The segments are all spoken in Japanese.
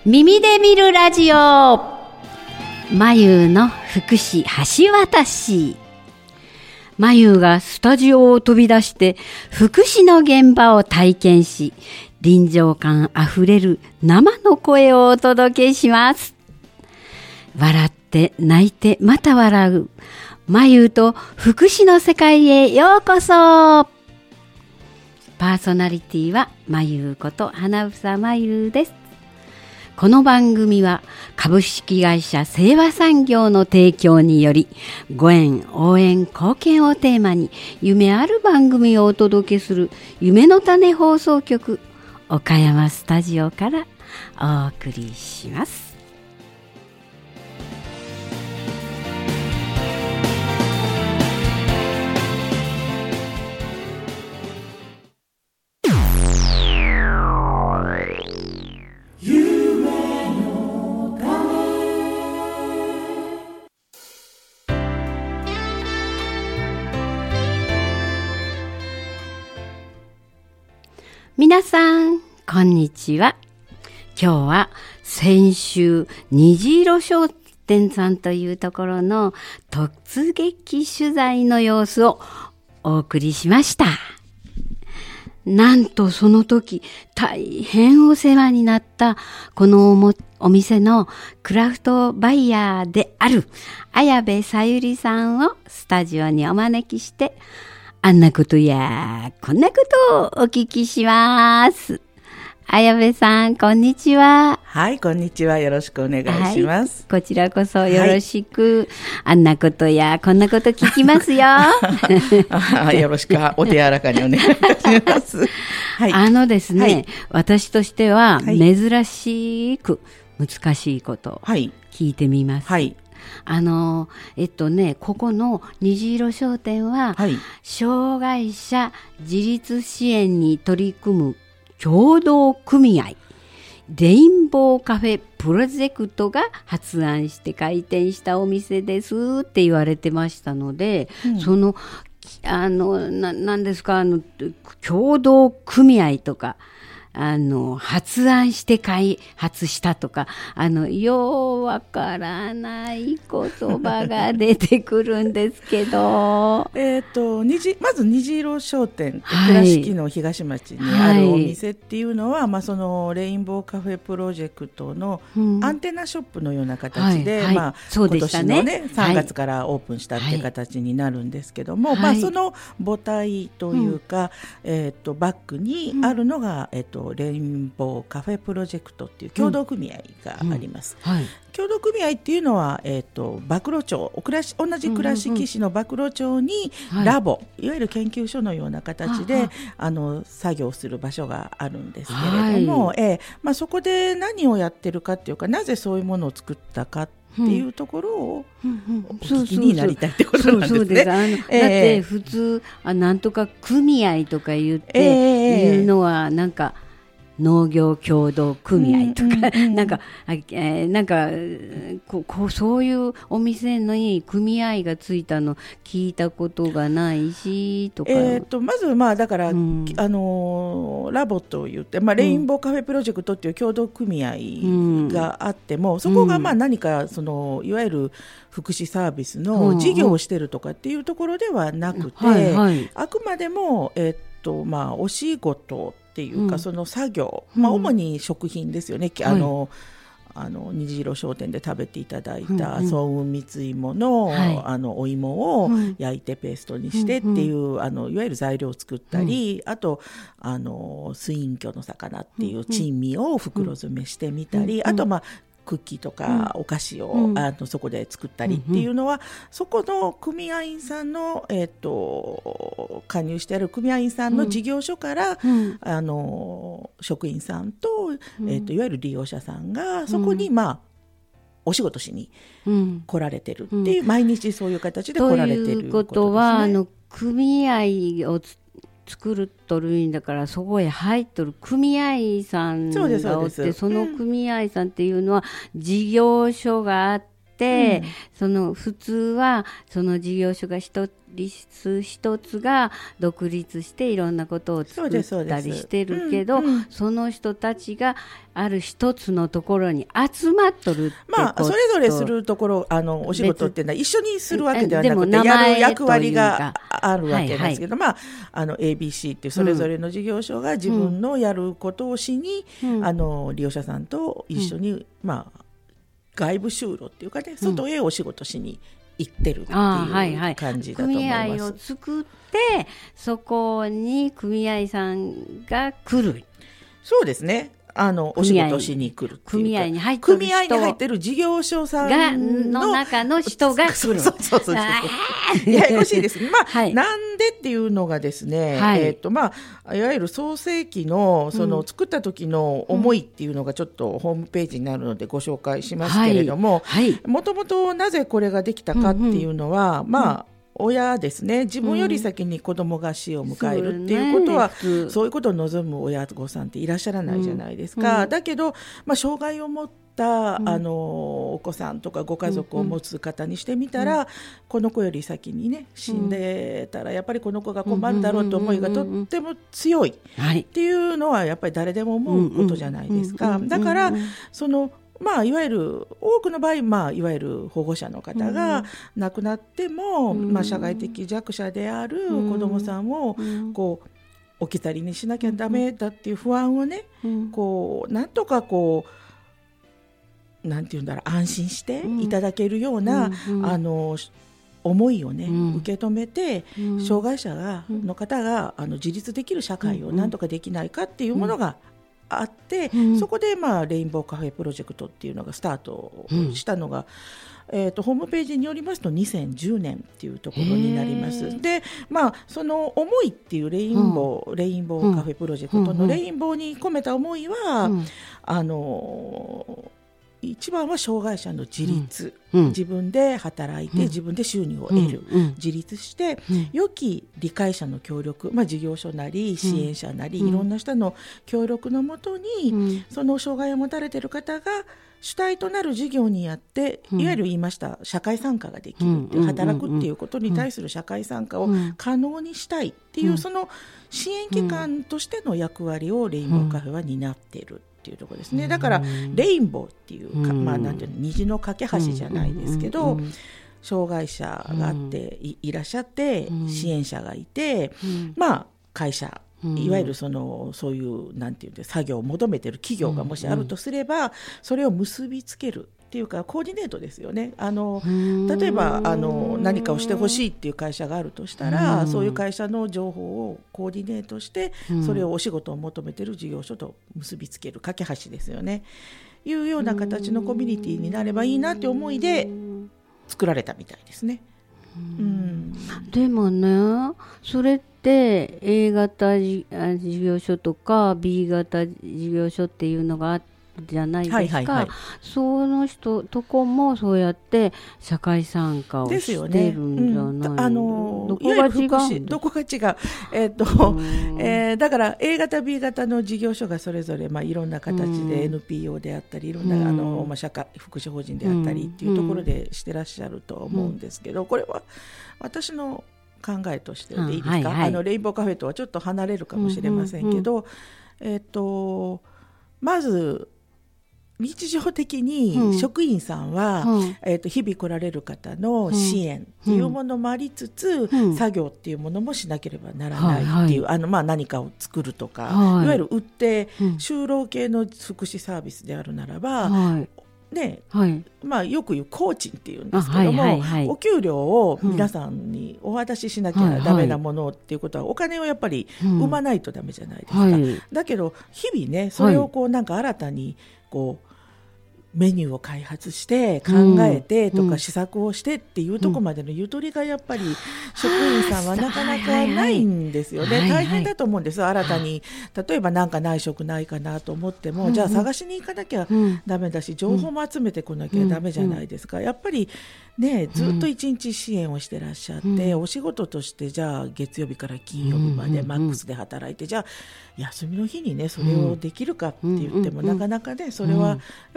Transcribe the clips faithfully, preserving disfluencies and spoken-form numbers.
耳で見るラジオ、まゆの福祉橋渡し。まゆがスタジオを飛び出して福祉の現場を体験し、臨場感あふれる生の声をお届けします。笑って泣いてまた笑う、まゆと福祉の世界へようこそ。パーソナリティはまゆこと花房まゆです。この番組は株式会社清和産業の提供により、ご縁、応援、貢献をテーマに夢ある番組をお届けする夢の種放送局岡山スタジオからお送りします。皆さんこんにちは。今日は先週虹色商店さんというところの突撃取材の様子をお送りしました。なんとその時大変お世話になったこの お, もお店のクラフトバイヤーである綾部さゆりさんをスタジオにお招きして、あんなことやこんなことをお聞きします。綾部さんこんにちは。 はい、こんにちは。よろしくお願いします。 はい、こちらこそよろしく、はい、あんなことやこんなこと聞きますよ。 よろしくお手柔らかにお願いいたします。 はい、あのですね、はい、私としては珍しく難しいことを聞いてみます。はいはい、あのえっとねここの虹色商店は、はい、障害者自立支援に取り組む協同組合レインボーカフェプロジェクトが発案して開店したお店ですって言われてましたので、うん、そのあのななんですかあの協同組合とかあの発案して開発したとか、あのようわからない言葉が出てくるんですけどえと虹まず虹色商店、はい、倉敷の東町にあるお店っていうのは、はいまあ、そのレインボーカフェプロジェクトのアンテナショップのような形で、うんはいまあ今年の、ね、さんがつからオープンしたっていう形になるんですけども、はいまあ、その母体というか、うんえー、とバックにあるのが、うんえー、とレインボーカフェプロジェクトっていう協同組合があります、うんうんはい、協同組合っていうのは、えー、と馬喰町同じ倉敷市の馬喰町にラボ、はい、いわゆる研究所のような形で、はい、あの作業する場所があるんですけれども、はいえーまあ、そこで何をやってるかっていうか、なぜそういうものを作ったかっていうところをお聞きになりたいってことなんですね。そうそうそうあの、えー、 だって普通あなんとか組合とか言っていうのはなんか農業協同組合とか、うんうんうん、なんか、えー、なんかここうそういうお店に組合がついたの聞いたことがないしとか、 えー、とまずまあだから、うんあのー、ラボといって、まあ、レインボーカフェプロジェクトっていう協同組合があっても、うん、そこがまあ何かそのいわゆる福祉サービスの事業をしてるとかっていうところではなくて、うんはいはい、あくまでも、えーとまあ、お仕事っていうか、うん、その作業、まあ、主に食品ですよね、うん、あの、はい、あの虹色商店で食べていただいた早雲蜜芋 の,、うんはい、あのお芋を焼いてペーストにしてっていう、うん、あのいわゆる材料を作ったり、うん、あとあの水隠魚の魚っていう珍味を袋詰めしてみたり、うん、あとまあクッキーとかお菓子を、うん、あのそこで作ったりっていうのは、うんうん、そこの組合員さんの、えー、と加入してある組合員さんの事業所から、うん、あの職員さんと、うんえー、といわゆる利用者さんがそこに、まあお仕事しに来られてるっていう、うん、毎日そういう形で来られてることですね。ということはあの組合をつ作るとるんだから、そこへ入っとる組合さんがおって、その組合さんっていうのは事業所があって、 うん、 その普通はその事業所が一つ一つが独立していろんなことを作ったりしてるけど、 そ, うんうん、その人たちがある一つのところに集まっとるってこと、 まあ、それぞれするところあのお仕事っていうのは一緒にするわけではなくてやる役割があるわけですけど、はいはい、まあ、あの エービーシー っていうそれぞれの事業所が自分のやることをしに、うん、あの利用者さんと一緒に、うん、まあ、外部就労っていうかね、外へお仕事しに行ってるっていう感じだと思います。 組合を作ってそこに組合さんが来る。 そうですね、あのお仕事しに来るっていうか、 組合に入ってる人組合に入ってる事業所さん の, の中の人が来る。 そうそうそうそうややこしいですね、まあ、はい、なんでっていうのがですね、はい、えーとまあ、いわゆる創世記 の, その作った時の思いっていうのがちょっとホームページになるのでご紹介しますけれども、もともとなぜこれができたかっていうのは、うんうん、まあ親ですね、自分より先に子供が死を迎えるっていうことは、うん、そういうことを望む親御さんっていらっしゃらないじゃないですか、うん、だけど、まあ、障害を持った、うん、あのお子さんとかご家族を持つ方にしてみたら、うん、この子より先にね死んでたらやっぱりこの子が困るだろうと思いがとっても強いっていうのはやっぱり誰でも思うことじゃないですか。だからそのまあ、いわゆる多くの場合、まあ、いわゆる保護者の方が亡くなっても、うんまあ、社会的弱者である子どもさんをこう置き去りにしなきゃダメだっていう不安をね、こうなんとかこうなんていうんだろう、安心していただけるような、あの思いをね、受け止めて、障害者がの方があの自立できる社会をなんとかできないかっていうものがあって、うん、そこで、まあ、レインボーカフェプロジェクトっていうのがスタートしたのが、うんえー、とホームページによりますとにせんじゅうねんっていうところになります。で、まあ、その思いっていうレインボー、うん、レインボーカフェプロジェクトのレインボーに込めた思いは、うん、あの一番は障害者の自立、うん、自分で働いて、うん、自分で収入を得る、うん、自立して、うん、良き理解者の協力、まあ、事業所なり支援者なり、うん、いろんな人の協力のもとに、うん、その障害を持たれている方が主体となる事業にやって、うん、いわゆる言いました社会参加ができるっていう、うん、働くっていうことに対する社会参加を可能にしたいっていう、うん、その支援機関としての役割をレインボーカフェは担っているっていうところですね。だからレインボーっていうか、まあ、なんていうの虹の架け橋じゃないですけど、障害者があって い, いらっしゃって支援者がいて、まあ、会社いわゆるそのそういうなんていう作業を求めている企業がもしあるとすれば、それを結びつけるっていうかコーディネートですよね。あの例えばあの何かをしてほしいっていう会社があるとしたら、そういう会社の情報をコーディネートしてそれをお仕事を求めている事業所と結びつける架け橋ですよね。いうような形のコミュニティになればいいなって思いで作られたみたいですね。うん、 でもね、それって A 型事業所とか B 型事業所っていうのがあってじゃないですか、はいはいはい、その人とこもそうやって社会参加をしてるんじゃないの、ねうん、あのどこが違うどこが違う、えーとえー、だから A 型 B 型の事業所がそれぞれ、まあ、いろんな形で エヌピーオー であったりいろんな、うんあのまあ、社会福祉法人であったりっていうところでしてらっしゃると思うんですけど、これは私の考えとしてでいいですか、うんはいはい、あのレインボーカフェとはちょっと離れるかもしれませんけど、うんうんうんえーとまず日常的に職員さんは、うんえー、と日々来られる方の支援っていうものもありつつ、うん、作業っていうものもしなければならないっていう、はいはい、あのまあ、何かを作るとか、はい、いわゆる売って就労系の福祉サービスであるならば、はいねはいまあ、よく言うコーチンっていうんですけども、はいはいはい、お給料を皆さんにお渡ししなきゃダメなものっていうことは、お金をやっぱり生まないとダメじゃないですか、うんはい、だけど日々ねそれをこうなんか新たにこうメニューを開発して考えてとか試作をしてっていうところまでのゆとりがやっぱり職員さんはなかなかないんですよね。大変だと思うんです。新たに例えばなんか内職ないかなと思っても、じゃあ探しに行かなきゃダメだし、情報も集めてこなきゃダメじゃないですか。やっぱりね、ずっと一日支援をしてらっしゃって、お仕事としてじゃあ月曜日から金曜日までマックスで働いて、じゃあ休みの日にねそれをできるかって言ってもなかなかね、それはやっぱり法人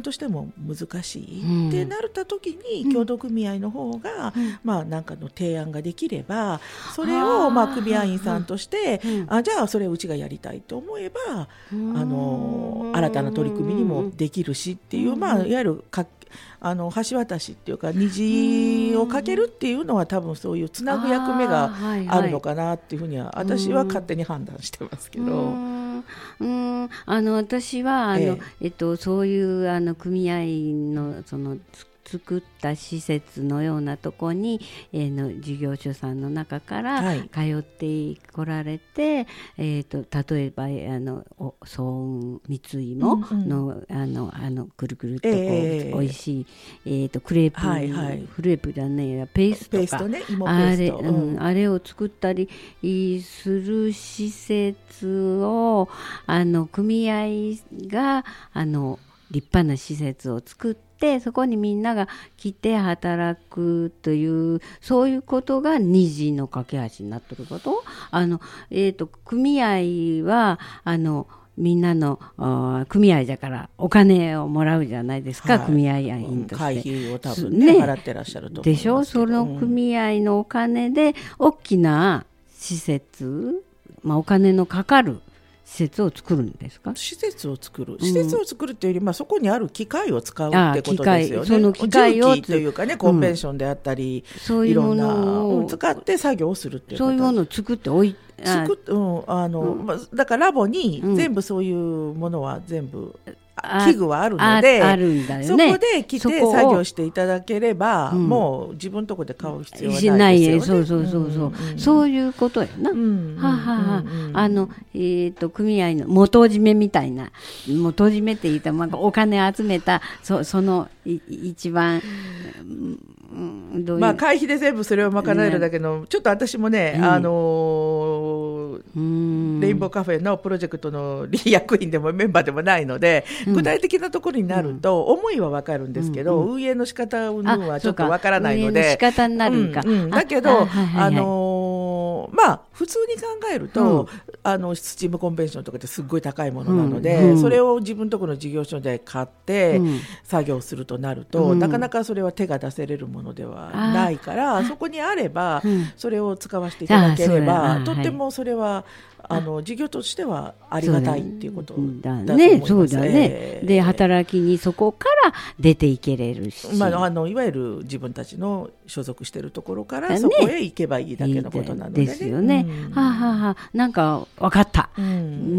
人としても難しい、うん、ってなった時に協同組合の方が、うん、まあなんかの提案ができればそれをまあ組合員さんとして、うん、あじゃあそれをうちがやりたいと思えば、うん、あの新たな取り組みにもできるしっていう、うん、まあいわゆるかあの橋渡しっていうか虹をかけるっていうのは多分そういうつなぐ役目があるのかなっていうふうには私は勝手に判断してますけど、 うんうんあの私はあの、えええっと、そういうあの組合のその作った施設のようなところに、えー、の事業所さんの中から通ってこられて、はいえー、と例えばあの早雲三井もの、うんうん、あのあのくるくるっとこう、えー、おいしい、えー、とクレープ、はいはい、クレープじゃねえペーストかペースト、ね、芋ペースト、 あれ、うん、あれを作ったりする施設をあの組合があの立派な施設を作ってでそこにみんなが来て働くというそういうことが虹の架け橋になっていることあの、えーと、組合はあのみんなの組合だからお金をもらうじゃないですか、はい、組合員として、 会費を多分、ねね、払ってらっしゃると思いますけどでしょその組合のお金で大きな施設、まあ、お金のかかる施設を作るんですか？ 施設を作る、施設を作るというより、まあ、そこにある機械を使うってことですよね。 その機械を重機というかね、コンベンションであったり、うん、そういうものを使って作業をするっていうこと。 そういうものを作っておい作っ、うんあのうんまあ、だからラボに全部そういうものは全部、うん器具はあるのであ, あるんだよ、ね、 そこで来て作業していただければ、うん、もう自分のところで買う必要はないですよね。 そうそうそうそう、うんうん、そういうことやな、うんはははあの、えー、と組合の元締めみたいな元締めって言ったら、まあ、お金集めた そ, その一番、うん、どういう、 まあ、会費で全部それを賄えるだけの、うん、ちょっと私もね、うんあのー、うんレインボーカフェのプロジェクトの役員でもメンバーでもないので、うん、具体的なところになると思いは分かるんですけど、うんうん、運営の仕方云々はちょっと分からないので、運営の仕方になるか、うんうん、だけどあ、はいはいはい、あのー、まあ普通に考えると、うん、あのスチームコンベンションとかってすっごい高いものなので、うんうん、それを自分のところの事業所で買って作業するとなると、うん、なかなかそれは手が出せれるものではないから、そこにあればそれを使わせていただければ、とってもそれはあの事業としてはありがたいっていうことだと思います。 そうだね。えー、で働きにそこから出ていけれるし、 まあ、あのいわゆる自分たちの所属しているところからそこへ行けばいいだけのことなので、ね、 ですよね。うん、はあ、はあはあ、なんか分かった、うん、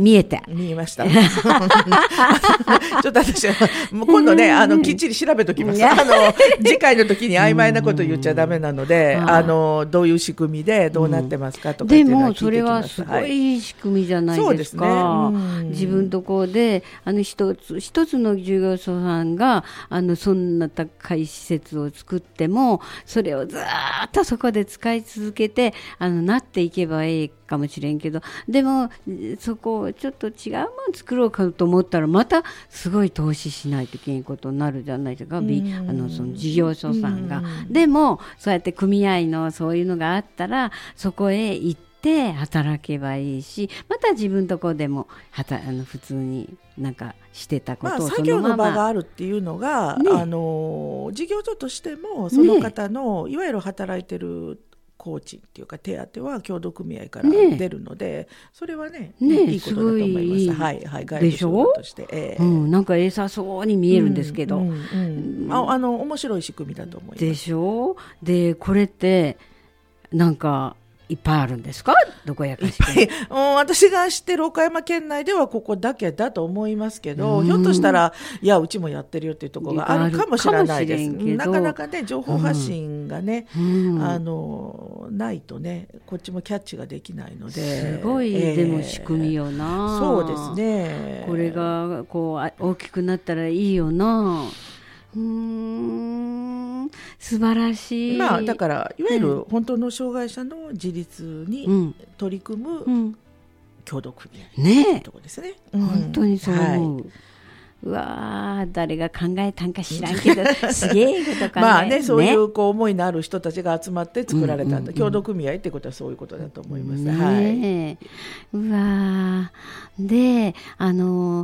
見えた見えました。ちょっと私はもう今度ねあのきっちり調べときます。あの次回の時に曖昧なこと言っちゃダメなので、あのどういう仕組みでどうなってますかとかっていうのは聞いてきます。 でもそれはすごいいい仕組みじゃないですか。そうですね、うん、自分のところであの一つ一つの事業所さんがあのそんな高い施設を作ってもそれをずっとそこで使い続けてあのなっていけばいいかもしれんけど、でもそこをちょっと違うもの作ろうかと思ったらまたすごい投資しないといけないことになるじゃないですか、うん、あのその事業所さんが、うん、でもそうやって組合のそういうのがあったらそこへ行ってで働けばいいし、また自分のとこでもはたあの普通になんかしてたことをそのまま、まあ、作業の場があるっていうのが、ね、あの事業所としてもその方の、ね、いわゆる働いてる工賃っていうか手当は協同組合から出るので、ね、それは ね, ね, ねいいことだと思います。はいはい、外部仕事として、えーうん、 なんかえさそうに見えるんですけど、 うんうんうん、ああの面白い仕組みだと思います。 でしょ。でこれってなんかいっぱいあるんですか？どこやかして、うん、私が知ってる岡山県内ではここだけだと思いますけど、ひょっとしたらいやうちもやってるよっていうところがあるかもしれないです。なかなかね情報発信がね、うん、あのないとねこっちもキャッチができないので、 すごい、えー、でも仕組みよな。 そうですね。 これがこう大きくなったらいいよな。うーん素晴らしい。 まあ、だからいわゆる本当の障害者の自立に取り組む協同組合というところですね。 うん、本当にそう思う、はい、うわ誰が考えたんか知らんけどすげえこと考えまあねそういうこう思いのある人たちが集まって作られたんだ、うんうんうん、協同組合ってことはそういうことだと思います、ねはい、 うわであの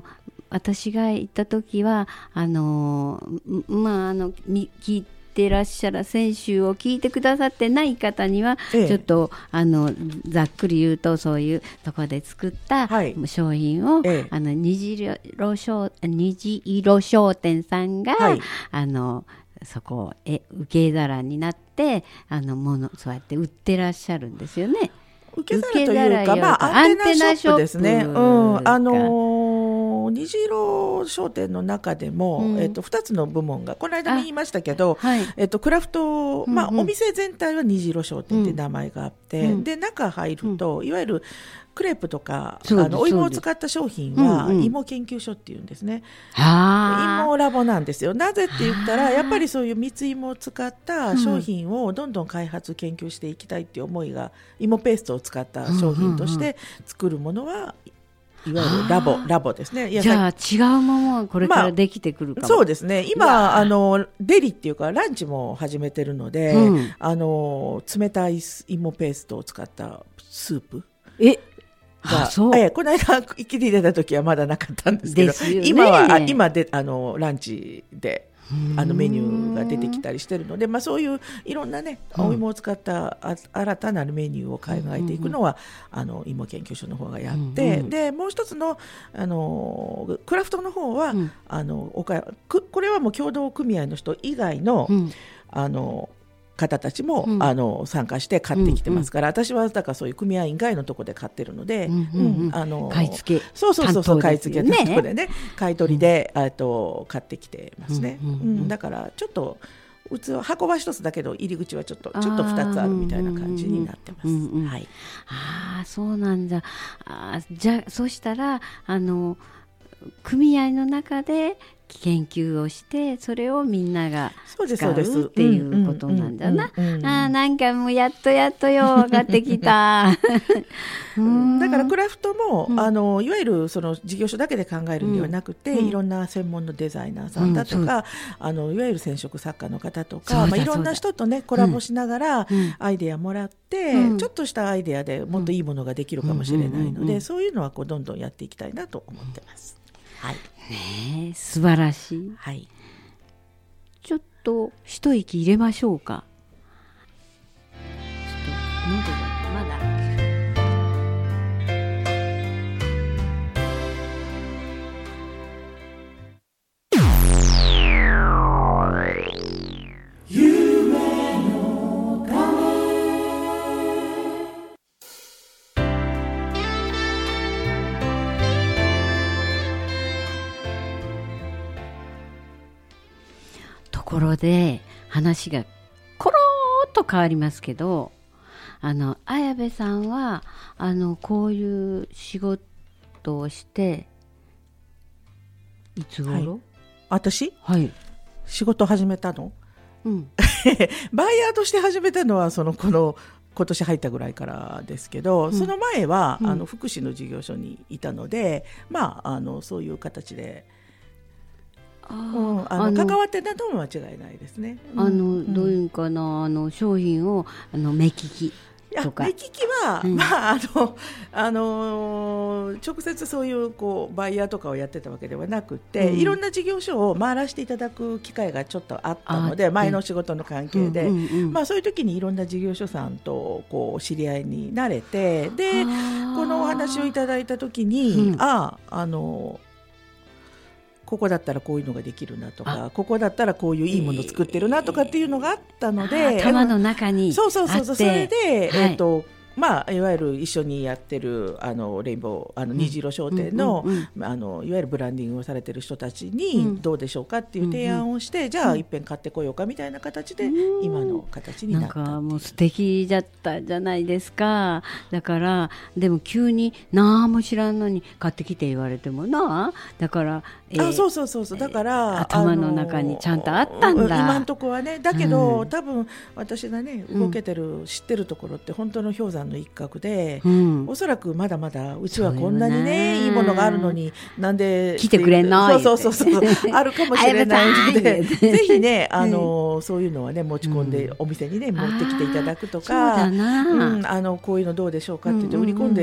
私が行った時はあのまああの聞いてらっしゃる先週を聞いてくださってない方には、ええ、ちょっとあのざっくり言うとそういうところで作った商品を、はい、あの虹色商虹色商店さんが、はい、あのそこをえ受け皿になってあのものそうやって売ってらっしゃるんですよね。 受け皿というか、まあ、アンテナショップですね。うん、あのー、虹色商店の中でも、うん、えっと、ふたつの部門がこの間も言いましたけど、はい、えっと、クラフト、まあ、うんうん、お店全体は虹色商店って名前があって、うん、で中入ると、うん、いわゆるクレープとかあのお芋を使った商品は、うんうん、芋研究所っていうんですね。芋ラボなんですよ。なぜって言ったらやっぱりそういう蜜芋を使った商品をどんどん開発研究していきたいっていう思いが、芋ペーストを使った商品として作るものは、いわゆるラボラボですね。いやじゃあ違うものはこれからできてくるかも、 まあ、そうですね。今あのデリっていうかランチも始めてるので、うん、あの冷たい芋ペーストを使ったスープえが、あそうえこの間一気に出た時はまだなかったんですけど、ね、今はあ今であのランチであのメニューが出てきたりしてるので、まあ、そういういろんなね、うん、お芋を使った新たなるメニューを考えていくのは、うんうん、あの芋研究所の方がやって、うんうん、でもう一つの、あのクラフトの方は、うん、あのおかこれはもう協同組合の人以外の、うん、あの方たちも、うん、あの参加して買ってきてますから、うんうん、私はだからそういう組合員外のところで買ってるので、うんうんうん、あの買い付けそうそうそうそう買い付けのところでね買い取りで、うん、と買ってきてますね、うんうんうん、だからちょっと器箱は一つだけど入り口はちょっとちょっと二つあるみたいな感じになってます。うんうんうん、はい。 ああそうなんだ。あじゃあそしたらあの組合の中で研究をしてそれをみんなが使うっていうことなんだな。あなんかもうやっとやっとよ分かってきただからクラフトも、うん、あのいわゆるその事業所だけで考えるんではなくて、うん、いろんな専門のデザイナーさんだとか、うん、あのいわゆる染色作家の方とか、まあ、いろんな人とねコラボしながらアイデアもらって、うん、ちょっとしたアイデアでもっといいものができるかもしれないので、そういうのはこうどんどんやっていきたいなと思ってます。はいねえ素晴らしい、 はい、 ちょっと一息入れましょうか。ちょっと喉がまだところで話がコローっと変わりますけど、あの綾部さんはあのこういう仕事をしていつ頃、はい、 私、 はい、 仕事始めたの、 うん、 バイヤーとして始めたのはそのこの今年入ったぐらいからですけど、うん、その前は、うん、あの福祉の事業所にいたので、まあ、あのそういう形であ、うん、あの関わってたのは間違いないですね。 あの、うん、どういうかな、あの商品をあの目利きとか。 目利きは、うん、まああのあの直接そういうこうバイヤーとかをやってたわけではなくて、うん、いろんな事業所を回らせていただく機会がちょっとあったので、前の仕事の関係で、うんうんうん、まあ、そういう時にいろんな事業所さんとこう知り合いになれて、でこのお話をいただいた時に、うん、ああのここだったらこういうのができるなとか、ここだったらこういういいものを作ってるなとかっていうのがあったので、えー、頭の中にそうそうそうそう、それで、はい、えーとまあ、いわゆる一緒にやってるあのレインボーあの虹色商店 の,、うんうんうん、あのいわゆるブランディングをされてる人たちにどうでしょうかっていう提案をして、うんうん、じゃあいっぺん買ってこようかみたいな形で、うん、今の形になった。 なんかもう素敵だったじゃないですか。だからでも急に何も知らんのに買ってきて言われてもな、だから、 えー、あそうそうそうそうだから、 えー、頭の中にちゃんとあったんだ、 今のところはね。だけど、うん、多分私がね動けてる、うん、知ってるところって本当の氷山の一角で、うん、おそらくまだまだうちはこんなにねいいものがあるのになんで来てくれんの、 そうそうそうそうあるかもしれないのでぜひねあの、うん、そういうのはね持ち込んで、うん、お店にね持ってきていただくとか、 そうだな、 うん、あのこういうのどうでしょうかって言って売り込んで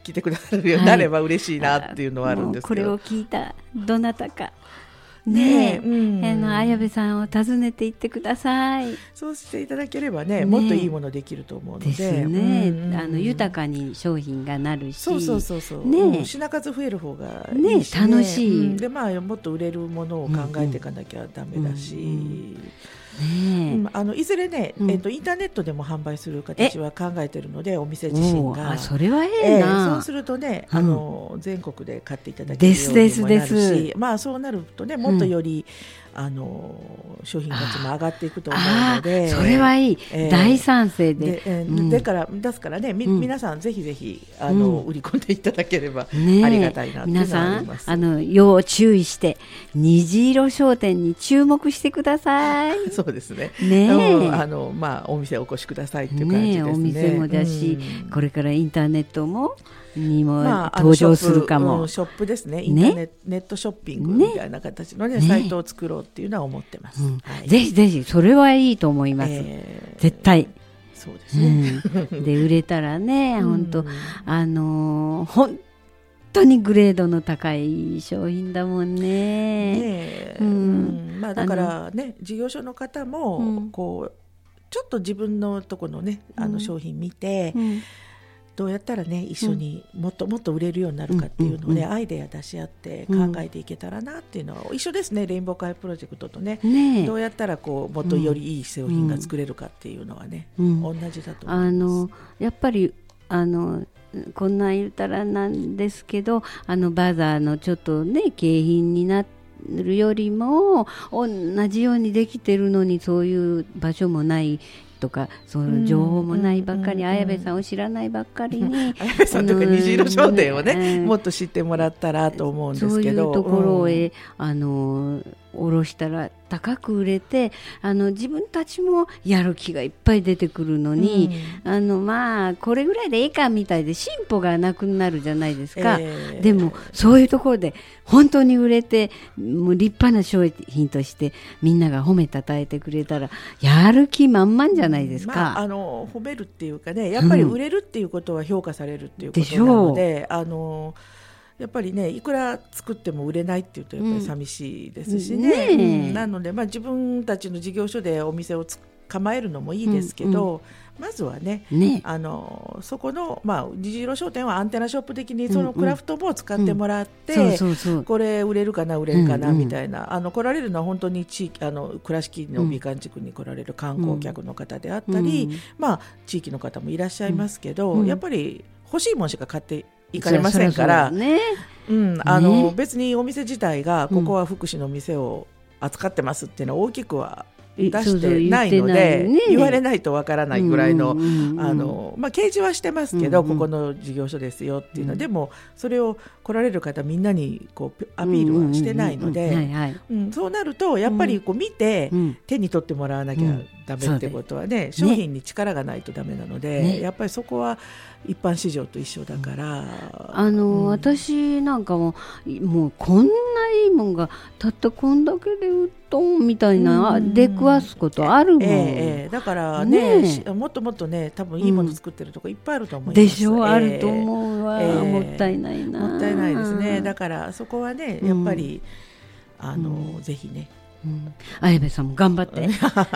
来てくださるようになれば嬉しいなっていうのはあるんですけど、 はい、これを聞いたどなたかねえ、うん、あの綾部さんを訪ねていってください。 そうしていただければ ね, ねもっといいものできると思うのでですね、うん、あの豊かに商品がなるし、 そうそうそうそう、ね、うん、品数増える方がいいし、 ね、楽しい、 うん、でまあもっと売れるものを考えていかなきゃダメだし、うんうんねうん、あのいずれね、うんえー、とインターネットでも販売する形は考えているので、お店自身があそれはええな、えー、そうするとね、うん、あの全国で買っていただけるようにもなるし、ですですですまあ、そうなるとねもっとより、うん、あの商品価値も上がっていくと思うので、 それはいい、えー、大賛成で、 で、えーうん、だからですからね、み、うん、皆さんぜひぜひあの、うん、売り込んでいただければ、ね、ありがたいなっていうのはあります。 皆さんあの要注意して虹色商店に注目してください。 そうですね。 ねあのまあお店お越しくださいっていう感じですね。 ねお店もだし、うん、これからインターネットもにも登場するかも、 まあ、ショップ、うん、ショップですね。インターネット、ね、ネットショッピングみたいな形の、ねね、サイトを作ろうっていうのは思ってます。うんはい、ぜひぜひそれはいいと思います。えー、絶対。 そうですね。 うん、で売れたらね、本当、うん、あのー、本当にグレードの高い商品だもんね。 ねうんうんまあ、だからね事業所の方も、うん、こうちょっと自分のところのねあの商品見て、うん、どうやったらね一緒にもっともっと売れるようになるかっていうのをね、うん、アイデア出し合って考えていけたらなっていうのは、うん、一緒ですね。レインボーカフェプロジェクトと ね, ねどうやったらこうもっとよりいい商品が作れるかっていうのはね、うん、同じだと思います。あのやっぱりあのこんなん言ったらなんですけど、あのバザーのちょっとね景品になるよりも同じようにできてるのにそういう場所もないとか、そういう情報もないばっかり、綾部さんを知らないばっかりに綾部さんとか虹色商店をね、もっと知ってもらったらと思うんですけど、 そういうところへ、うん、あの下ろしたら高く売れて、あの自分たちもやる気がいっぱい出てくるのに、うん、あのまあこれぐらいでいいかみたいで進歩がなくなるじゃないですか、えー、でもそういうところで本当に売れてもう立派な商品としてみんなが褒めたたえてくれたらやる気満々じゃないですか、 まあ、あの褒めるっていうかね、やっぱり売れるっていうことは評価されるっていうことなので、うん、あのやっぱりねいくら作っても売れないっていうとやっぱり寂しいですしね、うんねうん、なので、まあ、自分たちの事業所でお店をつ構えるのもいいですけど、うんうん、まずは ね, ねあのそこの、まあ、虹色商店はアンテナショップ的にそのクラフトも使ってもらって、これ売れるかな売れるかなみたいな、うんうん、あの来られるのは本当に地域あの倉敷の美観地区に来られる観光客の方であったり、うんまあ、地域の方もいらっしゃいますけど、うん、やっぱり欲しいものしか買って行かれませんから、ねうん、あのね、別にお店自体がここは福祉の店を扱ってますっていうのは大きくは出してないので、ね、言われないとわからないぐらいの、うんうんうん、あのまあ、掲示はしてますけど、うんうん、ここの事業所ですよっていうの、うん、でもそれを来られる方みんなにこうアピールはしてないので、そうなるとやっぱりこう見て、うん、手に取ってもらわなきゃダメってことはね、うん、商品に力がないとダメなので、ね、やっぱりそこは一般市場と一緒だから、うん、 あの、うん、私なんかももうこんないいもんがたったこんだけで売っとんみたいな、うん、出くわすことあるもん、 えーえー、だからね、ねもっともっとね多分いいもの作ってるとこいっぱいあると思います、 でしょ、えー、あると思うわ、えー、もったいないな、 もったいないですね。だからそこはねやっぱり、うん、あの、うん、ぜひねうん、綾部さんも頑張って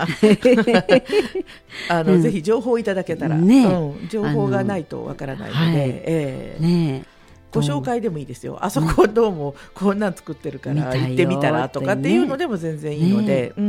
あの、うん、ぜひ情報いただけたら、ねうん、情報がないとわからないので、はいえーね、ご紹介でもいいですよ。あそこどうもこんなん作ってるから行ってみたらとかっていうのでも全然いいので、ねうん、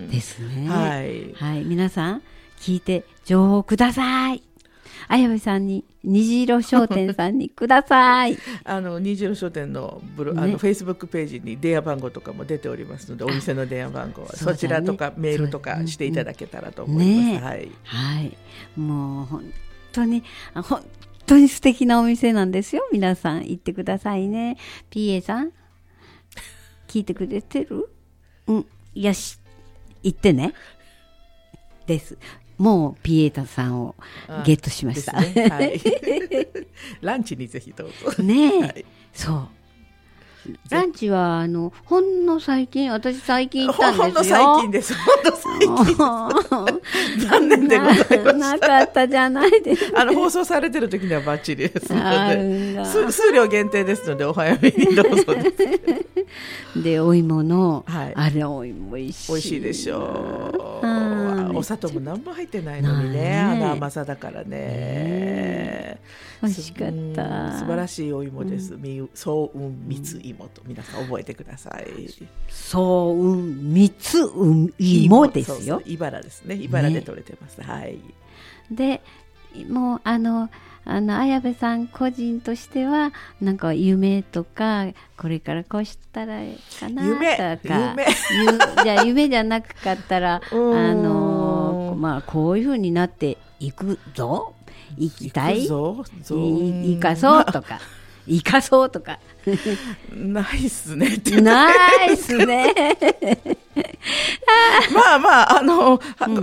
ですね、 はいはい、皆さん聞いて情報ください。綾部さんに虹色商店さんにくださいあの虹色商店のブロ、ね、あのフェイスブックページに電話番号とかも出ておりますので、お店の電話番号は そ,、ね、そちらとかメールとかしていただけたらと思います、ねはいはい、もう本当に本当に素敵なお店なんですよ。皆さん行ってくださいね。 ピーエー さん聞いてくれてる？うんよし行ってねです。もうピエータさんをゲットしました、ねはい、 ランチにぜひどうぞねえ、はい、そうランチはあのほんの最近、私最近行ったんですよ。 ほんの最近です。ほんの最近です。残念でございました。 なかったじゃないですか。 あの放送されてる時にはバッチリですので、数数量限定ですのでお早めにどうぞです。 でお芋の、 はい、 あれお芋美味しい。 美味しいでしょう。お砂糖も何も入ってないのにね、あの甘さだからね。 美味しかった。 素晴らしいお芋です。早雲蜜芋と皆さん覚えてください。 早雲蜜芋ですよ。そうそう、 茨ですね。茨で採れてます。ね、はい。 で、もうあのあの綾部さん個人としてはなんか夢とかこれからこうしたらいいかな夢とか、 夢じゃあ夢じゃなかったらあのまあこういう風になっていくぞ。行きたい、生かそうとか、生かそうとか。 ないっすね。 ないっすね。 まあまあ、あの、うん、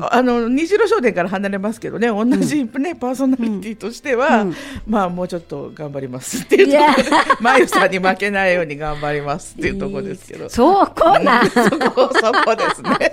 あの、虹色商店から離れますけどね、同じね、うん、パーソナリティとしては、うん、まあもうちょっと頑張りますっていうところで、まゆさんに負けないように頑張りますっていうところですけど。 そこな。 そこ、そこですね。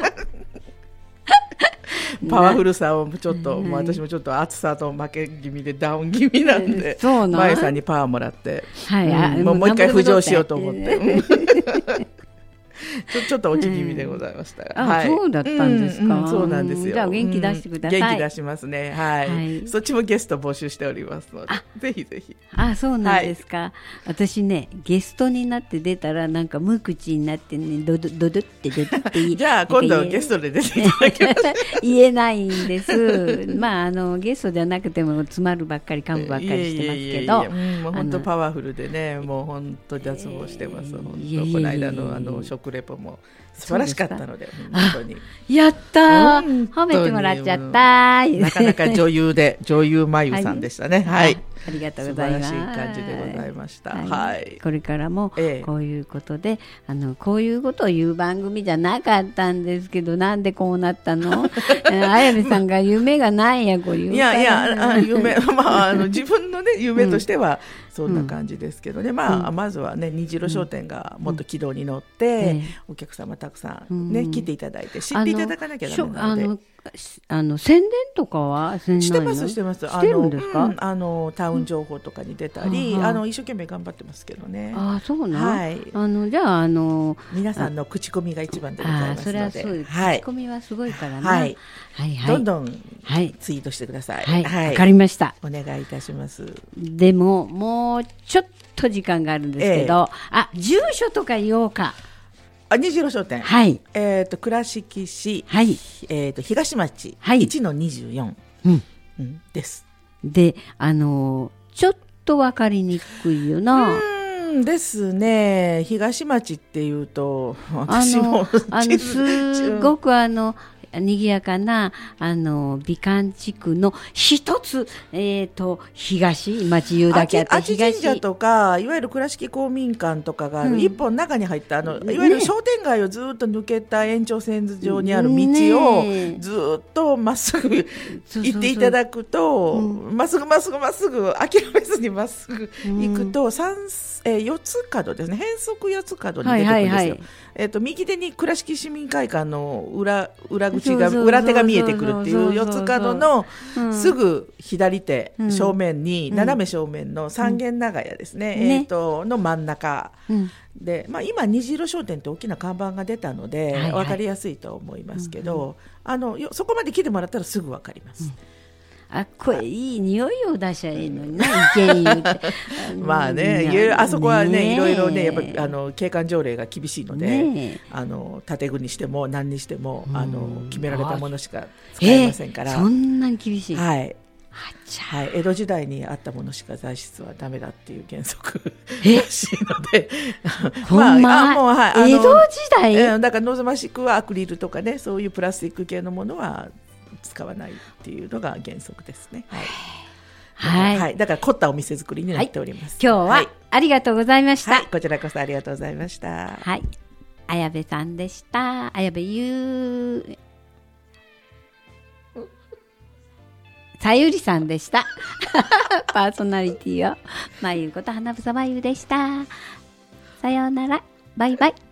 パワフルさをちょっと、もう私もちょっと暑さと負け気味でダウン気味なんで、まゆさんにパワーもらって、はい、うん、もうもう一回浮上しようと思って。ちょ, ちょっと落ち気味でございました。 あ、はい、そうだったんですか、うんうん、 そうなんですよ。 じゃあ元気出してください、 うん、元気出しますね、はい、はい、そっちもゲスト募集しておりますので、ぜひぜひ。 あ、そうなんですか、はい、私ねゲストになって出たらなんか無口になってね、ドドドドってドドってじゃあ今度ゲストで出ていただきます言えないんですまああのゲストじゃなくても詰まるばっかり噛むばっかりしてますけど、 もう本当パワフルでね、もう本当脱帽してます。本当この間のあの食レポも素晴らしかったので、本当にやったー、褒めてもらっちゃったー。 なかなか女優で女優まゆさんでしたね。はい、はい、 ありがとうございます。 素晴らしい感じでございました。はい、 はい、これからもこういうことで、ええ、あのこういうことを言う番組じゃなかったんですけど、なんでこうなったの？綾部さんが夢がないやこういう。 いやいや、あ夢まああの自分のね夢としては。うん、そんな感じですけどね、うん、まあ、うん、まずはね虹色商店がもっと軌道に乗って、うん、お客様たくさんね、うん、来ていただいて知っていただかなきゃダメなので、あのあの宣伝とかはしてますしてますしてるんですか？ あの、うん、あのタウン情報とかに出たり、うん、あの一生懸命頑張ってますけどね。 あ、そうな、 はい、 あのじゃああの皆さんの口コミが一番でございますので、あ、それはそう、 はい、口コミはすごいからね、 はいはいはい、どんどんツイートしてください。 はい、はい、わかりました。 お願いいたします。 でももうちょっと時間があるんですけど、ええ、あ、住所とか言おうか。 あ、虹色商店、 はい、 えっと倉敷市、 はい、 えっと東町、 はい、 いちのにじゅうよん、 うんうん、です。 で、あのちょっと分かりにくいよな。 うんですね。東町っていうと私もあのすごくあの賑やかなあの美観地区の一つ、えー、と東町湯だけあって、 あち神社とかいわゆる倉敷公民館とかがある、うん、一本中に入ったあのいわゆる商店街をずっと抜けた延長線上にある道をずっとまっすぐ行っていただくと、まっすぐまっすぐまっすぐ諦めずにまっすぐ行くと、うん、えー、四つ角ですね。変則四つ角に出てくるんですよ。はいはいはい、えー、と右手に倉敷市民会館の 裏, 裏口が裏手が見えてくるっていう四つ角のすぐ左手、うん、正面に、うん、斜め正面の三軒長屋ですね、うん、えー、との真ん中、うんで、まあ、今虹色商店って大きな看板が出たので、はいはい、分かりやすいと思いますけど、うんうん、あのそこまで来てもらったらすぐ分かります。うん、 あ、これいい匂いを出しゃいいのにね、意見言うてまあね、あそこはね、いろいろね、やっぱりあの景観条例が厳しいので、ね、あの建具にしても何にしても、うん、あの決められたものしか使えませんから、 えー、そんなに厳しい。 はい、はい、江戸時代にあったものしか材質はダメだっていう原則らしいのでまあ、まあもう、はい、江戸時代、 えー、だから望ましくはアクリルとかね、そういうプラスチック系のものは使わないっていうのが原則ですね。はいはいはい、だから凝ったお店作りになっております。 はい、今日はありがとうございました。 はい、こちらこそありがとうございました。 はい、綾部さんでした。綾部ゆさゆりさんでしたパーソナリティをまゆこと花房まゆでした。 さようなら。バイバイ。